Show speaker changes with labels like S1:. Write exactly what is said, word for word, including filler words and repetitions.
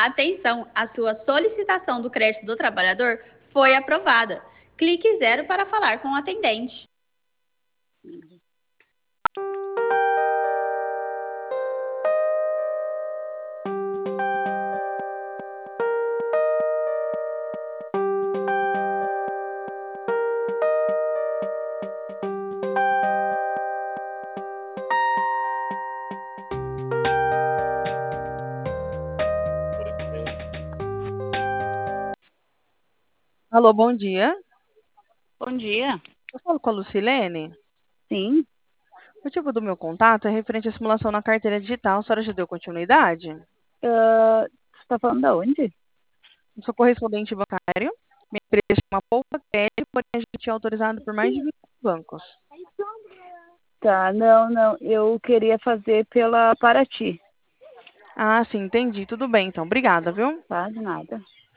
S1: Atenção, a sua solicitação do crédito do trabalhador foi aprovada. Clique zero para falar com o atendente.
S2: Alô, bom dia.
S3: Bom dia.
S2: Eu falo com a Lucilene.
S3: Sim.
S2: O motivo do meu contato é referente à simulação na carteira digital. A senhora já deu continuidade?
S3: Uh, você está falando da onde?
S2: Eu sou correspondente bancário. Minha empresa chama Poupa Crédito, porém a gente é autorizado por mais de vinte bancos.
S3: Tá, não, não. Eu queria fazer pela Paraty.
S2: Ah, sim, entendi. Tudo bem, então. Obrigada, viu?
S3: Tá, de nada.